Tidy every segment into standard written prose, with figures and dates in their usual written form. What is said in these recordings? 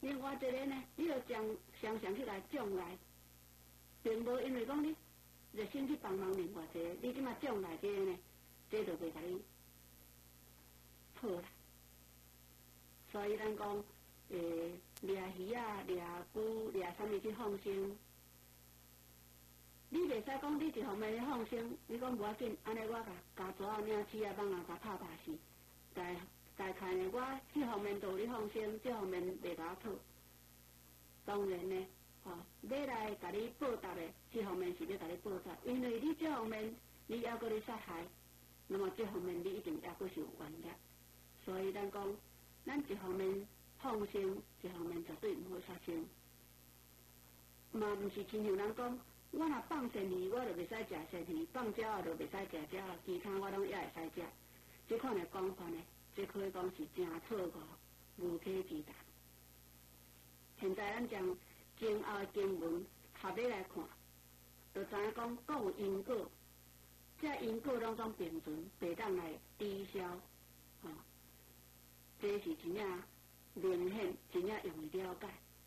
另外一个呢，你要常常去来奖来，并无因为讲你热心去帮忙另外一个，你即马奖来这个呢，这就袂甲你好啦。所以咱讲，掠鱼啊、掠龟、掠啥物去放生，你袂使讲你一方面咧放生，你讲无要紧，安尼我甲蛇啊、领鼠啊、蠓啊甲拍死，该看呢，我迄方面都咧放生，这方面袂甲我讨。当然呢，要来甲你报答的，这方面是要甲你报答，因为你这方面你还阁咧杀害，那么这方面你一定还阁是有冤孽。所以咱讲，咱一方面放生，一方面绝对毋好杀生。嘛毋是亲像人讲，我若放生鱼，我就袂使食生鱼；放鸟啊，就袂使食鸟，其他我拢也会使食。这款的讲法呢，这可以讲是真错误、无稽之谈。现在咱将前后的经文合起来看，就知影讲各有因果，这因果拢总并存，袂当来抵消。这是真正明显，真正容易了解。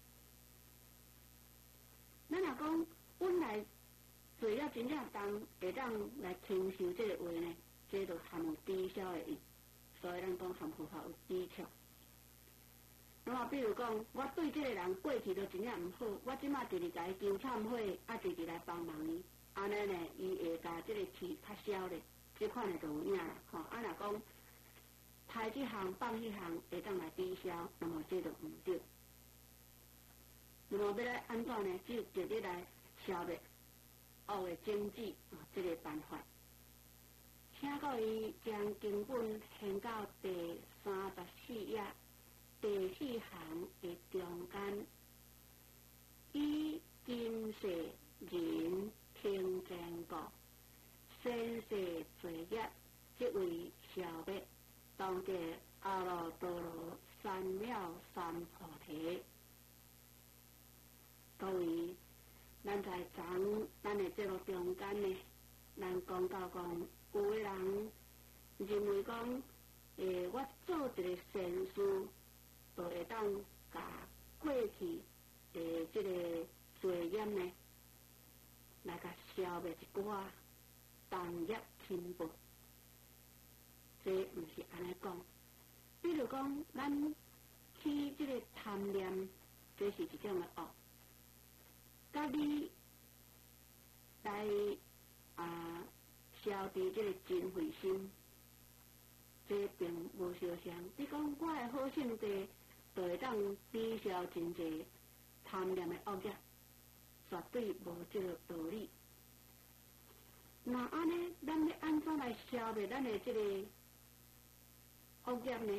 咱若讲本来罪业真正重，会当来轻受这个话呢，这就含有抵消的意，所以咱讲含佛法有抵触。那么比如讲，我对这个人过去就真正毋好，我即马直直甲伊求忏悔，直直来帮忙伊，安尼呢，伊会甲这个气较消咧，这款的就有影啦。若讲杀这项放迄项会当来抵消，那么这就毋对。那么要来安怎呢？只有直接来消灭恶的经济这个办法。请各位将经本献到第34页第4行的中间，以今世人听见过，先世罪业即为消灭，当得阿耨多罗三藐三菩提。各位，咱在咱的这个中间呢，咱讲到讲，有的人认为讲，我做一个善事，就会当甲过去的这个罪业呢，来甲消灭一寡重业轻薄。这毋是安尼讲。比如讲，咱起这个贪念，这是一种的恶。甲你来消除这个真慧心，这并无相像。你讲我的好性地，就会当抵消真济贪念的恶业，绝对无这个道理。那安尼，咱要安怎来消灭咱的这个恶业呢？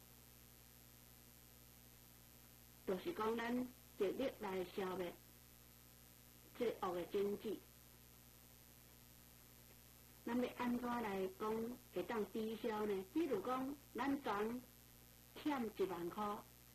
就是讲咱直接来消灭这个恶的经济。咱要安怎来讲会当抵消呢？比如讲，咱昨欠1万块，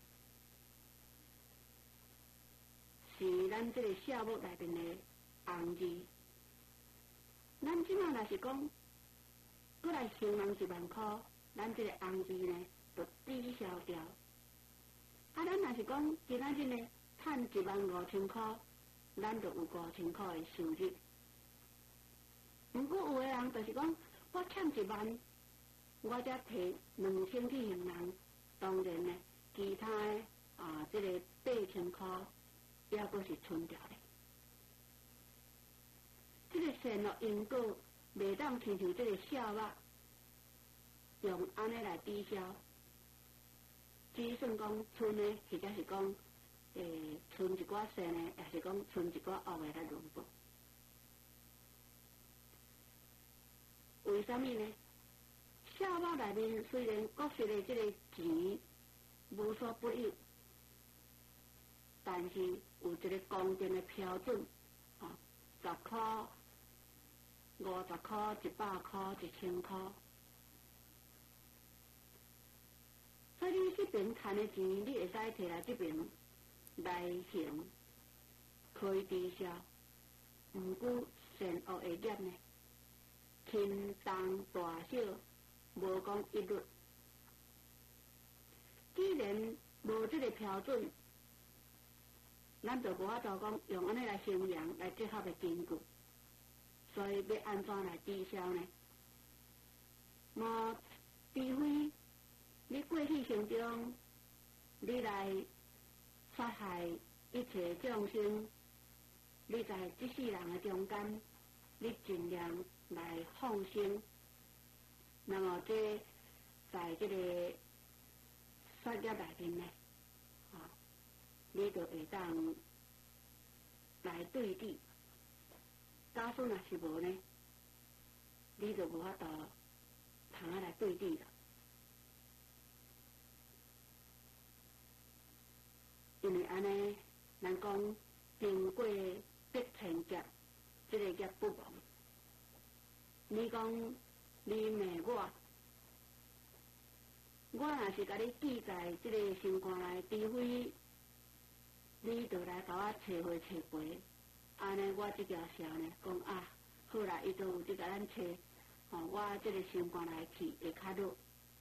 是咱这个数目内面的红字。咱即马若是讲，过来还人1万块，咱这个红字呢，就抵消掉。咱若是讲今仔日呢，趁15000块，咱就有5000块的收入。毋过有的人就是讲，我欠1万，我才摕2000去还人，当然呢，其他的这个8000块，也阁是存掉的。这个善恶因果，袂当亲像这个笑肉，用安尼来抵消。只算讲存的，或者是讲存一寡善的，也是讲存一寡恶的来轮报。为什么呢？笑肉内面虽然各式的这个钱无所不有，但是有一个公定的标准，10块、50块、100块、1000块。所以你这边赚的钱，你会使摕来这边来行，可以抵消。毋过善恶的业呢，轻重大小，无讲一律。既然无这个标准， 咱就无法度讲用安尼来形容来结合的根据，所以要安怎来抵消呢？除非你过去生中，你来杀害一切众生，你在这世人的中间，你尽量来放生，那么这在这个杀业内面呢，你就会当来对治。假使若是无呢，你就无法度通来对治了。因为安尼，咱讲经过得千劫，这个劫不亡。你讲你骂我若是甲你记在这个心肝内，除非你就来甲我找回找陪，安尼我这条线呢，讲好啦，伊就有这甲咱找，我这个心肝内去会较弱。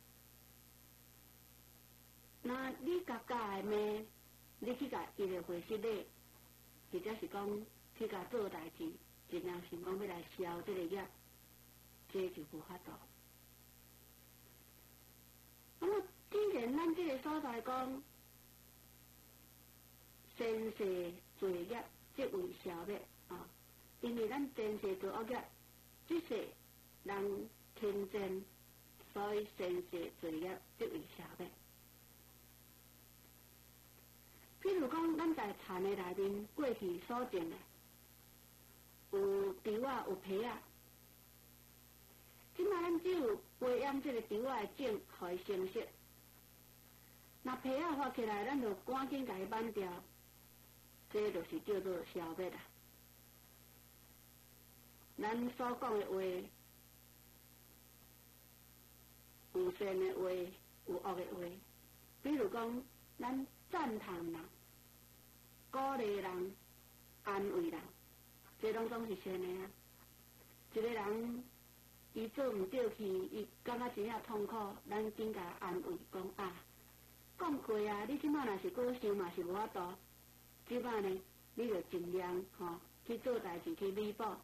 那你甲假的骂？你去甲伊个回失礼，或者是讲去甲做代志，尽量是讲要来消这个业，这就无法度。那么，既然咱这个所在讲，前世罪业即为消灭因为咱前世做恶业，这世人轻贱，所以前世罪业即为消灭。譬如讲，咱在田的内面过去所种的，有稻仔有皮仔，即摆咱只有培养这个稻仔的种，互伊成熟。那皮仔发起来，咱就赶紧甲伊挽掉，这就是叫做消灭啦。咱所讲的话，有善的话，有恶的话，比如讲，咱赞叹人、鼓励人、安慰人，这拢总是善的啊。一个人伊做唔对去，伊感觉真正痛苦，咱紧甲安慰讲讲过啊，你即摆若是过想嘛是无法度，即摆呢，你就尽量去做代志去弥补。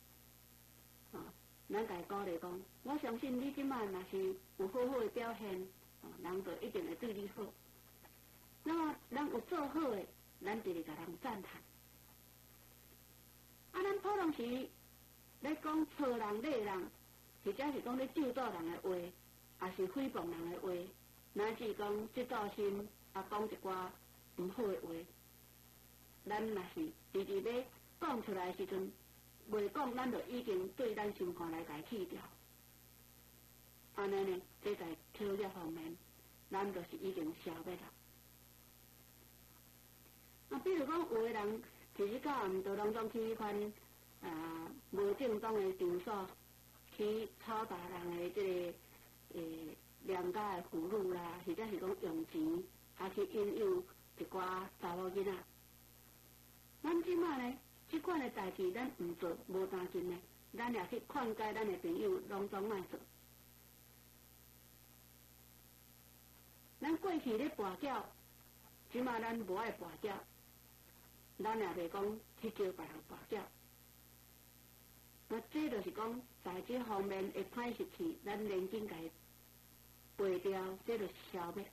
咱家鼓励讲，我相信你即摆若是有好好的表现，人就一定会对你好。那么，人有做好的，咱就是甲人赞叹。咱普通时咧讲错人、骂人，或者是讲咧咒诅人的话，也是诽谤人的话，乃至讲即造心讲一寡唔好的话，咱若是直直咧讲出来的时阵，未讲，咱就已经对咱心肝来改去掉。安尼呢，这在超业方面，咱就是已经消灭了。比如讲，有的人其实到暗就拢总去迄款无正当的场所，去吵打人的这个良家的妇女啦，或者是讲用钱，去引诱一寡查某囡仔。咱即摆呢，即款的代志咱唔做，无当真呢，咱也去劝解咱的朋友，拢总莫做。咱过去咧跋筊，即摆咱无爱跋筊。咱也袂讲去叫别人跋筊，那这就是讲在这方面会歹势去，咱连紧甲伊背掉，这就是消灭啦。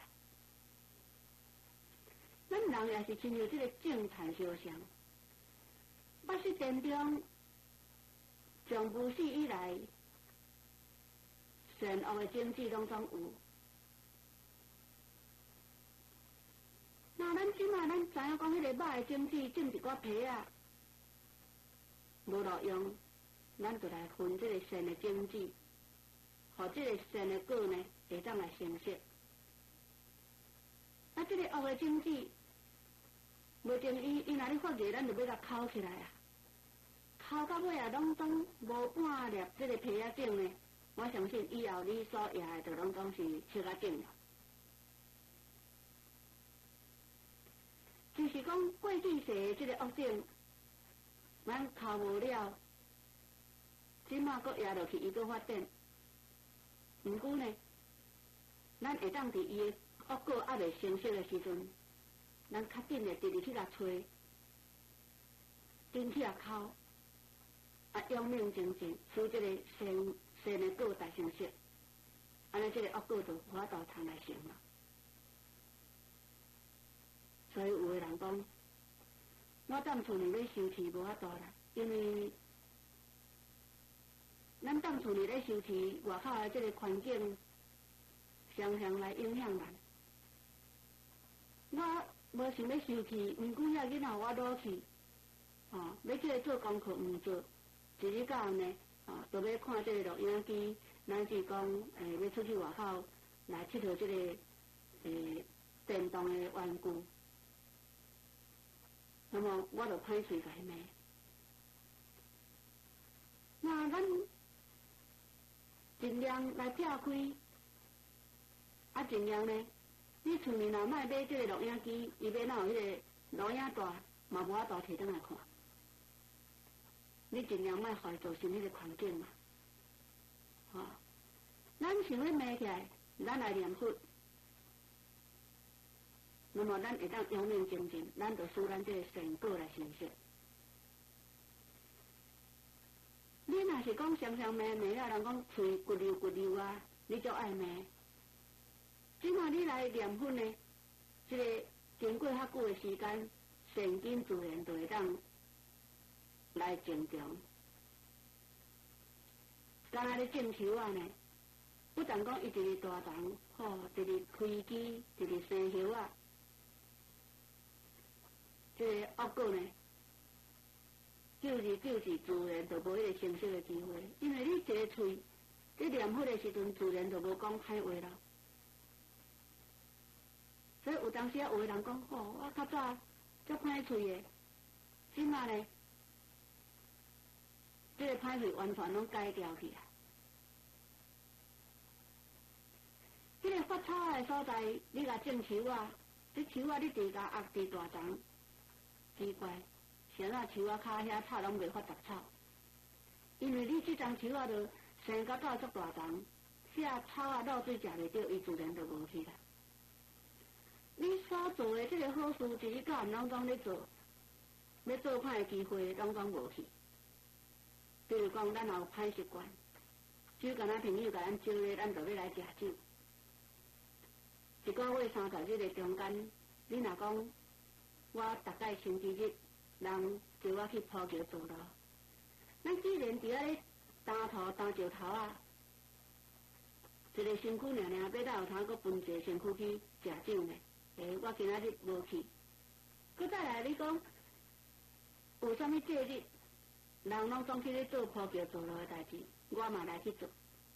咱人也是亲像这个种田相像，捌世田中，从无始以来，善恶的种子拢总有。那咱即摆咱知影讲，迄个歹的种子种一寡皮仔，无路用，咱就来分这个善的种子，互这个善的果呢，会当来成熟。这个恶的种子，袂定伊若咧发芽，咱就要甲抠起来啊！抠到尾啊，拢总无半粒这个皮仔种呢，我相信以后你所野的，就拢总是切甲种了。就是讲过去世的这个恶种，咱敲无了，即马搁压落去，伊搁发展。毋过呢，咱会当伫伊的恶果还未成熟的时阵，咱较紧的直直去甲找身体也抠，阳明精进，使这个生的果大成熟，安尼这个恶果就无法度通来成了。所以有的人讲，我当厝里咧收气无法度啦，因为咱当厝里咧收气，外口的这个环境常常来影响咱。我无想要收气，毋过遐囡仔我落去，要叫伊做功课毋做，一日到晚呢，就要看这个录影机，乃至讲要出去外口来佚佗这个电动的玩具。那么我就歹势甲伊骂。那咱尽量来拆开，尽量呢，你厝里若莫买这个录影机，伊要哪有迄个录影带，嘛无法度摕转来看。你尽量莫互伊造成迄个环境嘛，咱想要骂起来，咱来念佛。那么咱会当阳明精进，咱就使咱这个成果来成熟。你若是讲常常骂啊，人讲嘴骨溜啊，你就爱骂。即马你来念佛呢，这个经过较久的时间，神经自然就会当来正常。刚才咧种树啊呢，不但讲伊一日大丛，一日开枝，一日生叶啊。这个恶果呢，救治自然就无迄个成熟的机会，因为你一个喙，你念佛的时阵，自然就无讲歹话啦。所以有当时有的人讲，我较早足歹喙的，即马呢，这个歹喙完全拢改掉去啊。这个发草的所在，你甲种树啊，这树啊你地甲压地大丛。奇怪，谁啊树啊骹遐草拢袂发杂草，因为你这丛树啊就生到足大丛，遐草啊露水食袂着，伊自然就无去啦。你所做的这个好事，一日到晚拢总咧做，要做歹的机会拢总无去。比如讲，咱有歹习惯，酒干咱朋友甲咱招咧，咱就要来食酒。一个月30日的中间，你若讲。我大概星期日，人叫我去铺桥做咯。咱既然伫遐咧担石头啊，一个身躯娘要哪有通搁分一个身躯去食酒呢？我今仔日无去。搁再来，你讲有啥物节日，人拢总去咧做铺桥做咯的代志，我嘛来去做。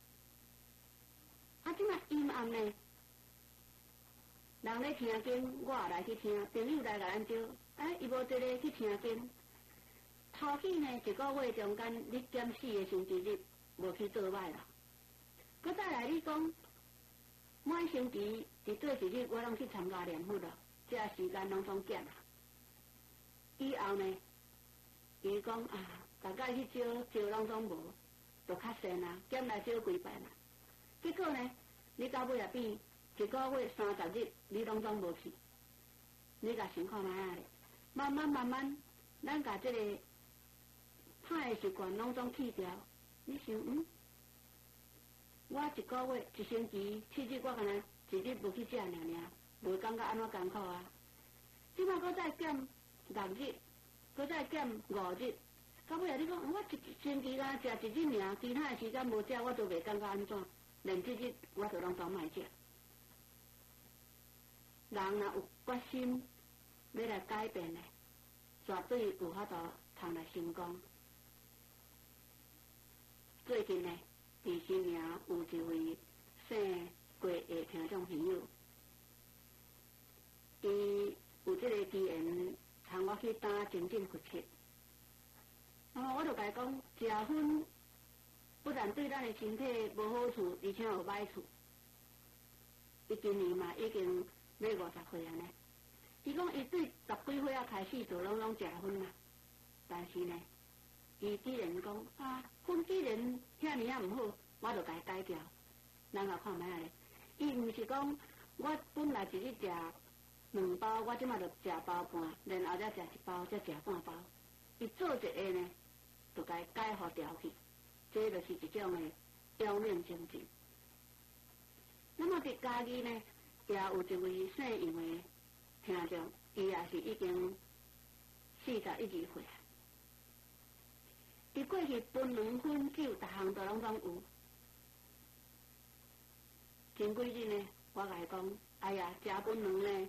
即马阴暗呢？人咧听经，我也来去听；朋友来甲咱招，伊无一个去听经。头起呢，一个月中间，你减4个星期日无去做歹啦。搁再来，你讲每星期伫做一日，我拢去参加念佛咯，这时间拢总减啦。以后呢，伊讲大概去招拢总无，就较善啦，减来招几摆啦。结果呢，你到尾也变。一个月30日，你拢总无去，你甲想看卖啊咧？慢慢，咱甲这个歹的习惯拢总去掉。你想，我一个月一星期7日，我敢若一日无去食尔，袂感觉安怎艰苦啊？即摆搁再减6日，搁再减5日，到尾啊！你讲我一星期敢食1日尔，其他的时间无食，我都袂感觉安怎？连这日我都拢总卖食。人若有决心要来改变呢，绝对有法度通来成功。最近呢，伫新营有一位姓郭的听众朋友，伊有这个机缘，通我去打精进佛七。我就甲伊讲，食薰不但对咱的身体无好处，而且有歹处。伊今年嘛已经要50岁啊呢。伊讲伊对10几岁开始就拢食薰啦，但是呢，伊既然讲薰既然遐尼啊毋好，我就甲伊改掉。咱来看卖咧，伊毋是讲我本来一日食2包，我即马就食包半，然后再食1包，再食半包。 伊做一个呢，就该解互掉去，这就是一种的妖命精神。那么伫家己呢，也有一位姓杨的听众，伊也是已经41、2岁啊。伊过去分两分酒，逐项都拢有。前几日呢，我甲伊讲，哎呀，食分两呢，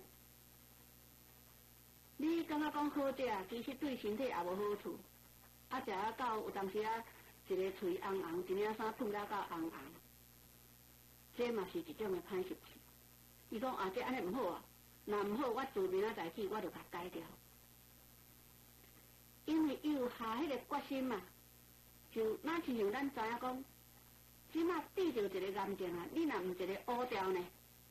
你感觉讲好食，其实对身体也无好处。啊，食啊到有当时啊，一个喙红红，一领衫碰到到红红，这嘛是一种的歹习气。伊讲啊，这安尼毋好啊，若毋好，我自明仔载起我就甲改掉。因为伊有下迄个决心嘛，就哪亲像咱知影讲，即马遇着一个癌症啊，你若毋一个乌掉呢，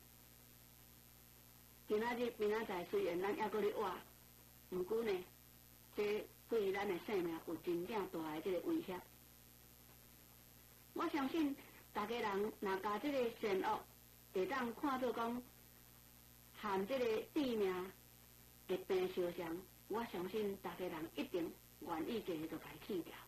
今仔日明仔载虽然咱还阁咧活，毋过呢，这对咱的生命有真正大的这个威胁。我相信大家人若甲这个善恶会当看做讲，含这个致命的病相像，我相信大家人一定愿意一个就来去掉。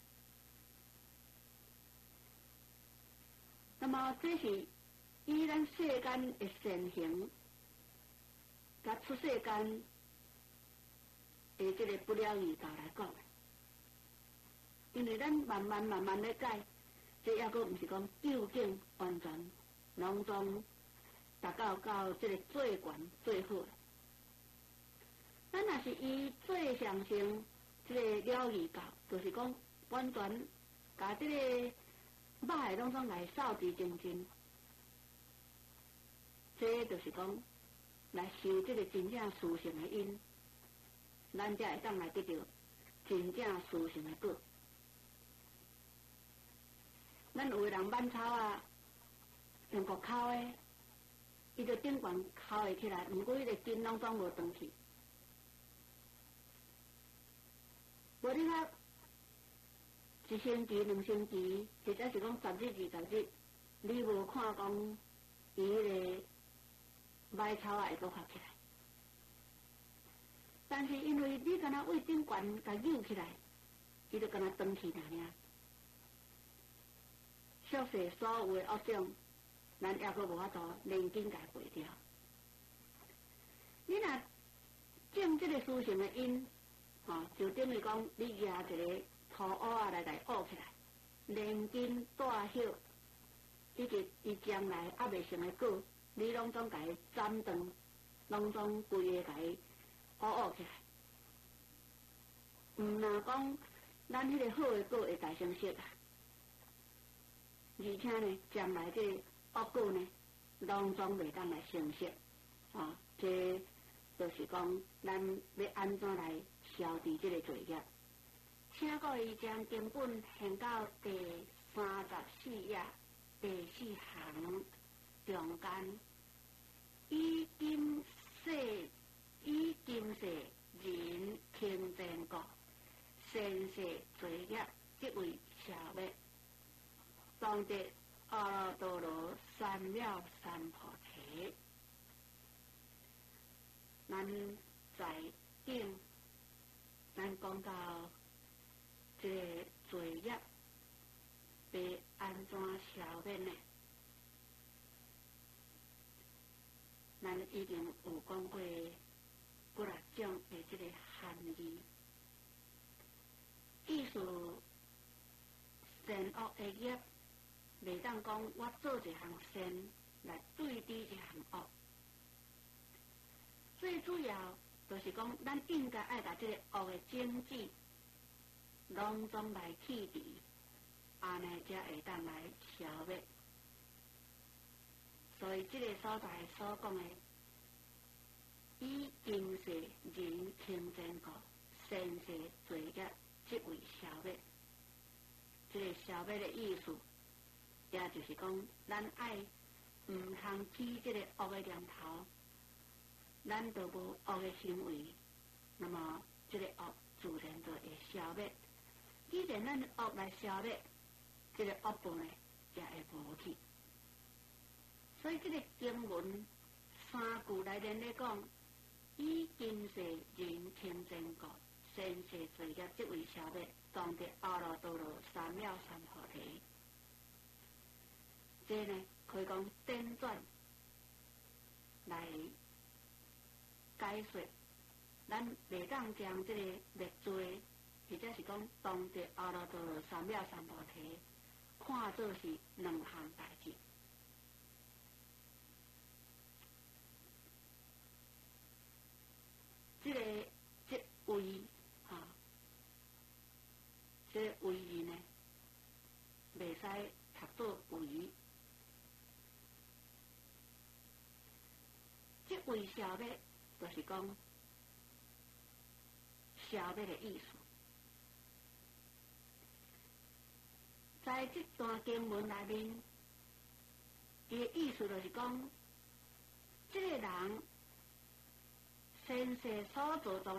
那么这是以咱世间的善行，甲出世间的这个不了义道来讲，因为咱慢慢咧改，这还阁毋是讲究竟完全拢总达到这个最悬最好。咱若是以最上乘这个了义道，就是讲完全甲这个歹拢总来扫除净尽，这就是讲来修这个真正殊胜的因，咱才会当来得到真正殊胜的果。咱有个人挽草啊，用骨敲的，伊就顶悬敲会起来，毋过迄个筋拢总无断去。无你看1星期、2星期，或者是讲10日、20日，你无看讲伊迄个歹草啊会阁发起来。但是因为你敢若为顶悬甲扭起来，伊就敢若断去尔。俗世所有的恶种，咱还阁无法度连紧甲背掉。你若种这个殊胜的因，就等于讲你举一个土乌啊来乌起来，连根带叶，以及伊将来还未成的果，你拢总甲伊斩断，拢总规个甲伊乌起来。毋若讲咱迄个好的果会大成熟啊，而且呢，将来这个恶果呢，拢总袂当来成熟，这就是讲咱要安怎来消除这个罪业。请各位将经本献到第34页第4行中间，以今世人轻贱国，善世罪业即为消灭，当得阿耨多罗三藐三菩提。咱在顶，咱讲到这个罪业要安怎消灭呢？咱已经有讲过几6种的这个含义，意思善恶的业，袂当讲我做一项善来对治一项恶。最主要就是讲，咱应该爱把这个恶的种子拢总来去除，安尼才会当来消灭。所以这个所在所讲的，以今世人轻贱国，善世罪业即为消灭。这个消灭的意思，也就是讲，咱爱毋通起这个恶的念头。咱都无恶的行为，那么这个恶自然就会消灭。既然咱恶来消灭，这个恶报呢也会无去。所以这个经文3句内面咧讲，以今世人轻贱国， 先世罪业即位消灭，当得阿耨多罗三藐三菩提。这呢，可以讲简转来解说，咱袂当将这个灭罪，或者是讲当得阿耨多罗三藐三菩提，看作是两项代志。这位这个位字呢，袂使读作位。这位消灭，就是讲消灭的意思。在这段经文内面，伊的意思就是讲，这个人先世所做的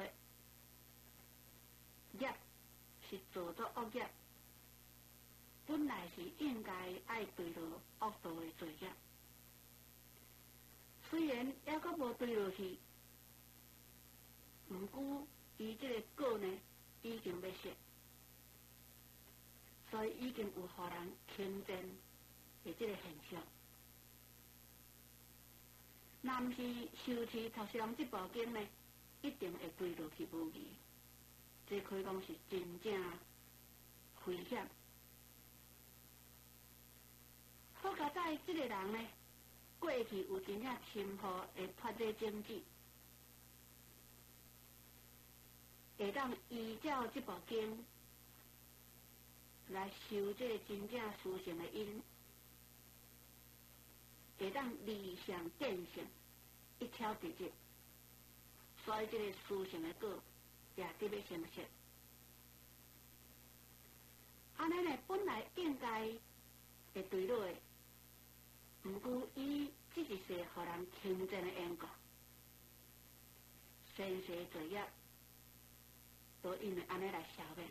业是做作恶业，本来是应该爱对落恶道的罪业，虽然还阁无对落去，毋过伊这个果呢已经要灭，所以已经有互人轻贱的这个现象。若毋是受持读诵这部经呢，一定会对落去无义。这可以讲是真正危险。好佳在这个人呢，过去有真正深厚的脱罪证据，会当依照这部经来修这个真正殊胜的因，会当理想见性，一挑直接，所以这个殊胜的果也得要成熟。安尼呢，本来应该会对落的，毋过伊这一世互人轻贱的缘故，先世罪业都因为安尼来消灭。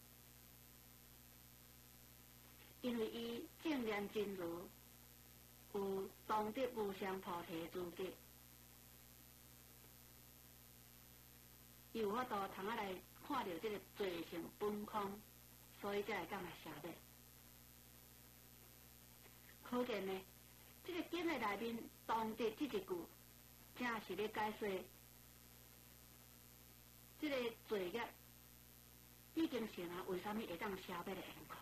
因为伊正念真如有当得无上菩提的资格，伊有法度通来看到这个罪性本空，所以才会当来消灭。可见呢，这个经的内面当得这一句，正是咧解说这个罪业已经成啊，为什么会当消灭的缘故？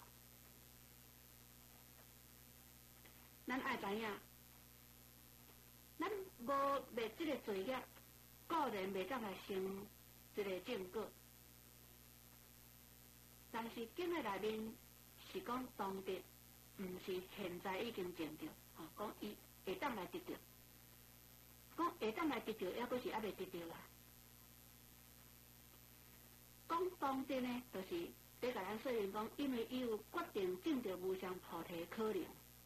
咱爱知影，咱无灭这个罪业，固然袂当来成这个正果。但是经的内面是讲当得，毋是现在已经证着，讲伊会当来得着，讲会当来得着，抑阁是还未得着啦。讲当得呢，就是在甲咱说明讲，因为伊有决定证着无上菩提的可能。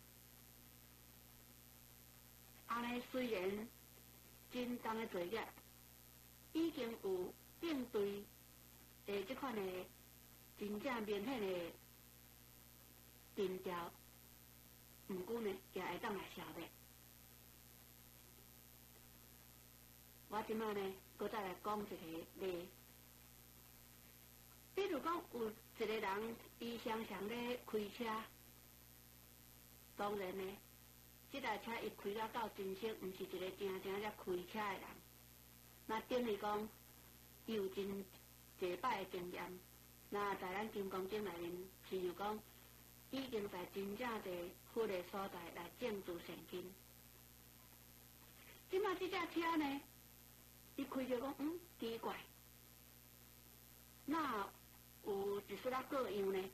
安尼虽然真重的罪业已经有应对这款的真正明显的定调，毋过呢也会当来消灭。我即摆呢，搁再来讲一个例，比如讲有一个人，伊常常咧开车，当然呢。这台车伊开了到真熟，毋是一个真正咧开车的人。那等于讲，伊有真侪摆的经验。那在咱金刚经内面，是有讲，已经在真正侪好的所在来证诸善根。即马这架车呢，伊开着讲，奇怪，那有一丝仔各样呢？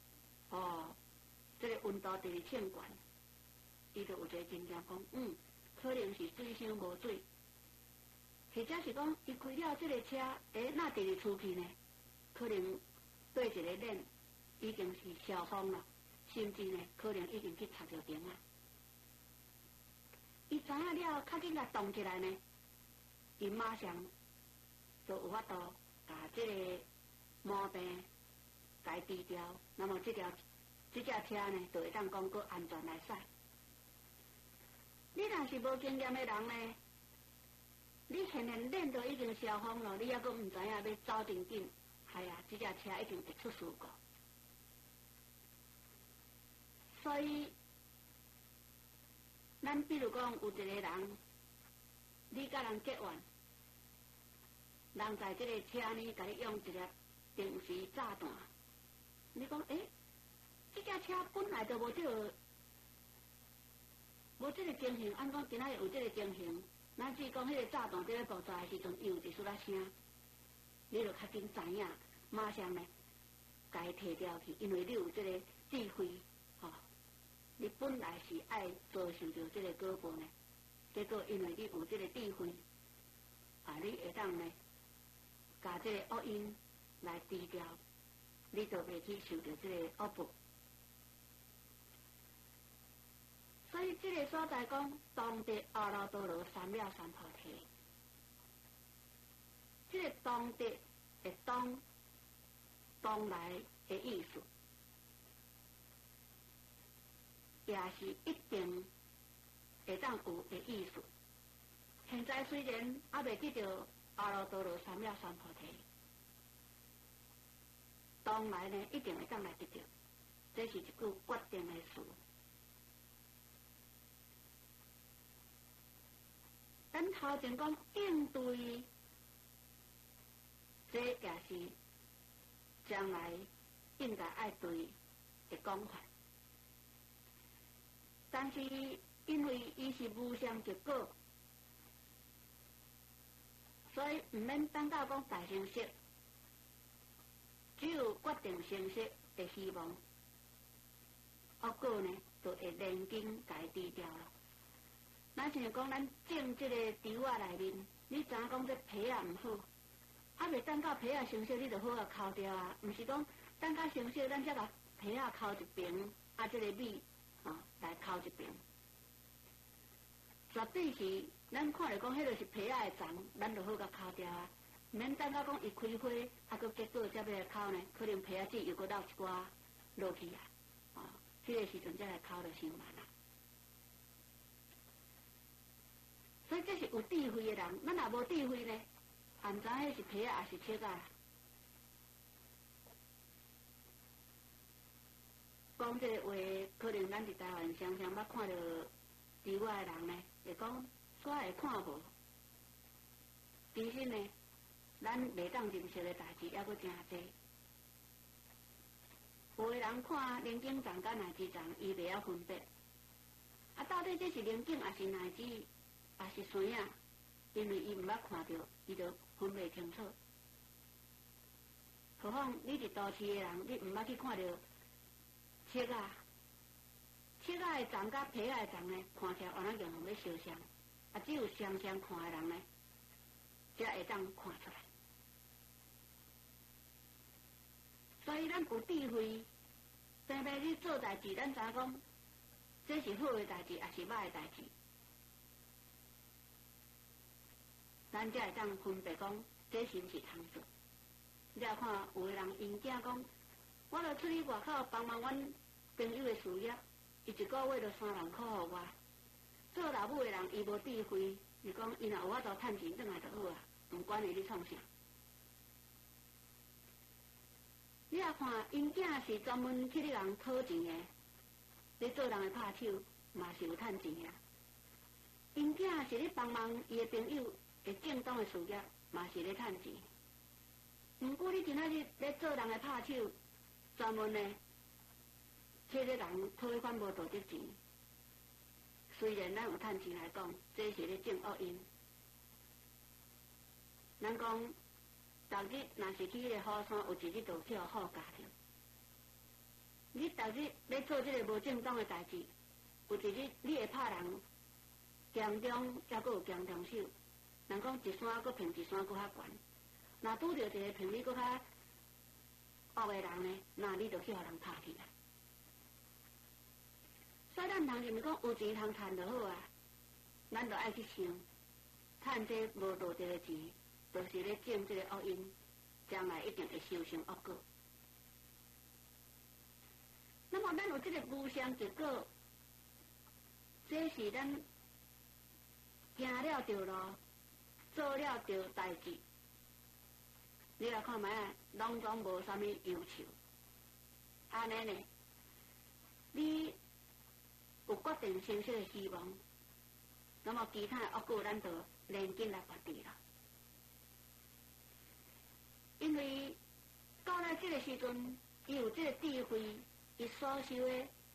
这个温度第二千悬。伊就有一个经验讲，可能是水箱无水，或者是讲伊开了这个车，那第二出去呢，可能对一个链已经是消风了，甚至呢可能已经去插着电啊。伊知影了，较紧甲动起来呢，伊马上就有法度把这个毛病改低调，那么这架车呢，就会当讲个安全来驶。你若是无经验的人呢，你现在链都已经消风了，你还阁毋知影要走真紧， 哎呀，这架车一定会出事故。所以，咱比如讲有一个人，你甲人结怨，人在这个车呢，甲你用一粒定时炸弹，你讲这架车本来就无这个情形，按讲今仔日有这个情形，咱只讲迄个炸弹在咧爆炸的时阵，伊有一撮仔声，你就较紧知影，马上呢，甲伊摕掉去，因为你有这个智慧，你本来是爱遭受到这个果报呢，结果因为你有这个智慧，你会当呢，甲这个恶因来治掉，你就袂去受到这个恶报。所以这个所在讲，当得阿耨多罗三藐三菩提。这个当得的当来的意思，也是一定会当有的意思。现在虽然还未得到阿耨多罗三藐三菩提，当来呢一定会当来得到，这是一句决定的事。咱头前讲应对，这也是将来应该爱对的讲法。但是因为伊是无相结果，所以毋免等到讲大成色，只有决定成色的希望，恶果呢就会连根甲伊治掉了。咱像讲，咱种这个猪仔内面，你知影讲这皮仔毋好，未等到皮仔成熟，你就好啊抠掉啊。毋是讲等到成熟，咱才甲皮仔抠一边，这个米来抠一边。绝对是咱看着讲，迄就是皮仔的长，咱就好甲抠掉啊。免等到讲伊开花，佮结果才要来抠呢，可能皮仔籽又佮落一寡落去啊。迄个时阵才来抠就伤慢啊。所以这是有智慧的人，咱若无智慧呢，也毋知迄是皮仔还是切仔。讲这个话，可能咱伫台湾常常捌看到猪仔的人呢，会讲煞会看无。其实呢，咱袂当认识的代志还佫真多。有的人看灵境长甲乃至长，伊袂晓分别。到底这是灵境还是乃至？也是孙仔，因为伊毋捌看到，伊就分袂清楚。何况你是都市的人，你毋捌去看到切仔的长甲皮仔的长呢，看起来原来样样要相像，只有相看的人呢，才会当看出来。所以咱有智慧，平平去做代志，咱知影讲，这是好的代志，还是歹的代志。咱才会当分别讲，这是毋是通做。你来看，有个人因囝讲，我著出去外口帮忙阮朋友的事业，伊一个月著3万块互我。做老母的人，伊无智慧，伊讲伊若有法度趁钱转来就好啊，毋管伊咧创啥。你来看，因囝是专门去咧人讨钱的，咧做人的拍手，嘛是有趁钱啊。因囝是咧帮忙伊的朋友。正当的事业嘛是咧趁钱，毋过你今仔日咧做人的拍手，专门呢替咧人讨迄款无道德钱。虽然咱有趁钱来讲，这是咧种恶因。咱讲，逐日若是去迄个好山，有一日就去互好家着。你逐日咧做这个无正当的代志，有一日你会拍人强中，还佫有强中手。人讲一山搁平一山搁较悬，若拄着一个平你搁较恶的人呢，那你就去互人拍去啊。所以咱人是毋是讲有钱通趁就好啊？咱就爱去想，趁这无道德的钱，就是咧种这个恶因，将来一定会修成恶果。那么咱有这个无相结果，这是咱行了着路。做了着代志， 你来看觅啊，拢总无啥物要求。安尼呢，你有决定生息的希望，那么其他恶果咱就连紧来决定啦。因为到了这个时阵，伊有这个智慧，伊所修的